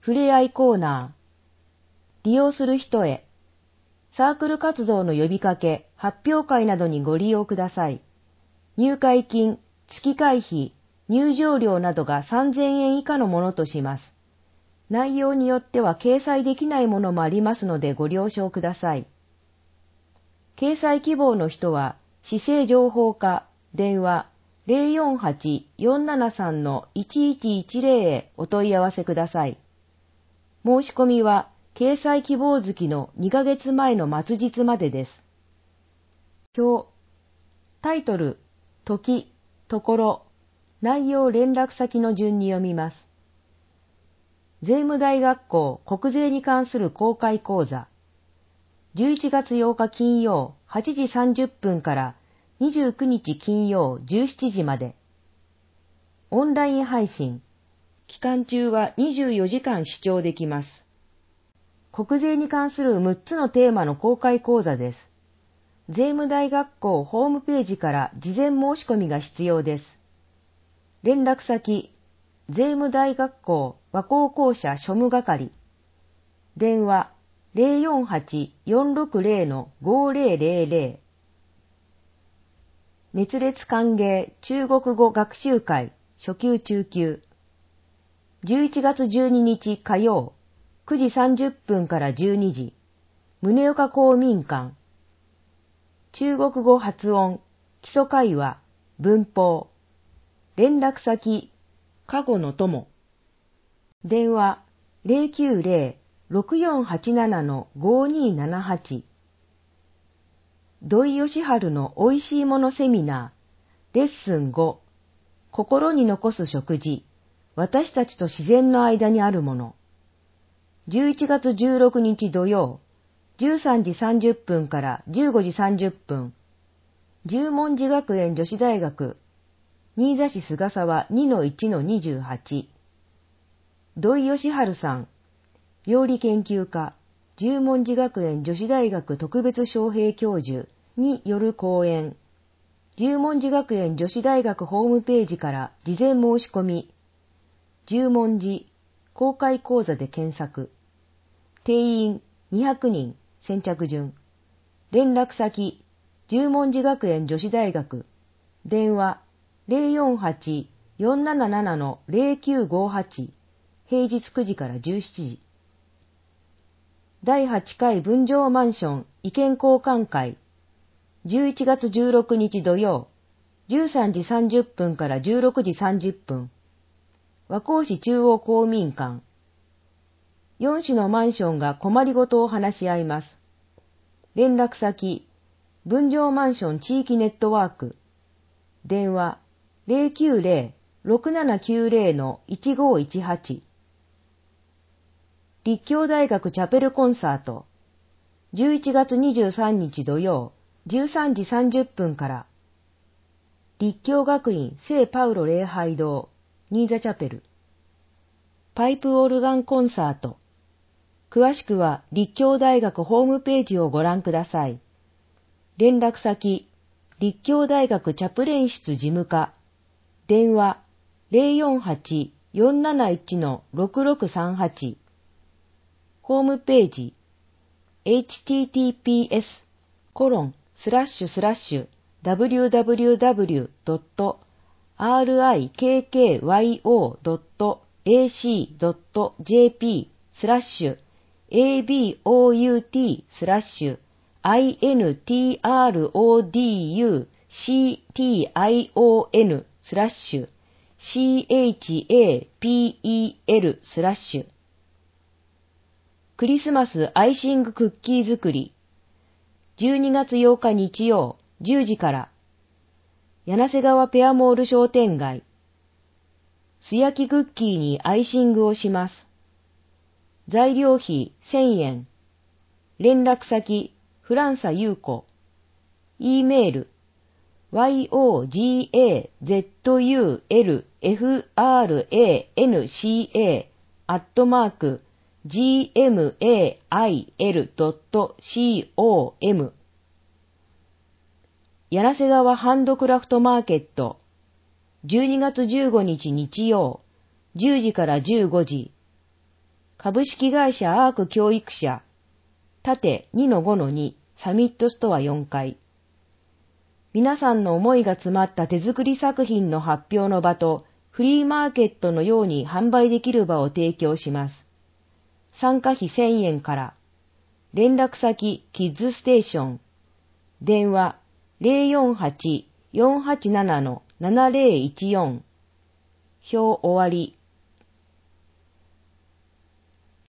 ふれあいコーナー。利用する人へ。サークル活動の呼びかけ、発表会などにご利用ください。入会金、月会費、入場料などが3000円以下のものとします。内容によっては掲載できないものもありますのでご了承ください。掲載希望の人は、市政情報課、電話 048-473-1110 へお問い合わせください。申し込みは、掲載希望月の2ヶ月前の末日までです。表、タイトル、時、ところ、内容連絡先の順に読みます。税務大学校国税に関する公開講座。11月8日金曜8時30分から29日金曜17時まで。オンライン配信。期間中は24時間視聴できます。国税に関する6つのテーマの公開講座です。税務大学校ホームページから事前申し込みが必要です。連絡先、税務大学校和光校舎庶務係。電話、048-460-5000。熱烈歓迎中国語学習会初級中級。11月12日火曜、9時30分から12時。宗岡公民館。中国語発音、基礎会話、文法。連絡先、かごの友。電話、090-6487-5278。土井善晴のおいしいものセミナー、レッスン5、心に残す食事、私たちと自然の間にあるもの。11月16日土曜、13時30分から15時30分。十文字学園女子大学、新座市菅沢 2-1-28。土井善晴さん、料理研究家、十文字学園女子大学特別招聘教授による講演。十文字学園女子大学ホームページから事前申し込み。十文字公開講座で検索。定員200人先着順。連絡先、十文字学園女子大学。電話048-477-0958。平日9時から17時。第8回分譲マンション意見交換会。11月16日土曜、13時30分から16時30分。和光市中央公民館。4種のマンションが困りごとを話し合います。連絡先、分譲マンション地域ネットワーク。電話090-6790-1518。立教大学チャペルコンサート。11月23日土曜、13時30分から。立教学院聖パウロ礼拝堂、新座チャペル。パイプオルガンコンサート。詳しくは立教大学ホームページをご覧ください。連絡先、立教大学チャプレン室事務課。電話048-471-6638。ホームページ https://www.rikkyokotrinterton/chapel/. クリスマスアイシングクッキー作り。12月8日日曜10時から。柳瀬川ペアモール商店街。素焼きクッキーにアイシングをします。材料費1000円。連絡先、フランサ優子。E メール、yogazulfrancegmail.com。 柳瀬川ハンドクラフトマーケット。12月15日日曜、10時から15時。 株式会社アーク教育社、縦 2-5-2 サミットストア4階。皆さんの思いが詰まった手作り作品の発表の場とフリーマーケットのように販売できる場を提供します。参加費1000円から。連絡先キッズステーション。電話048-487-7014。表終わり。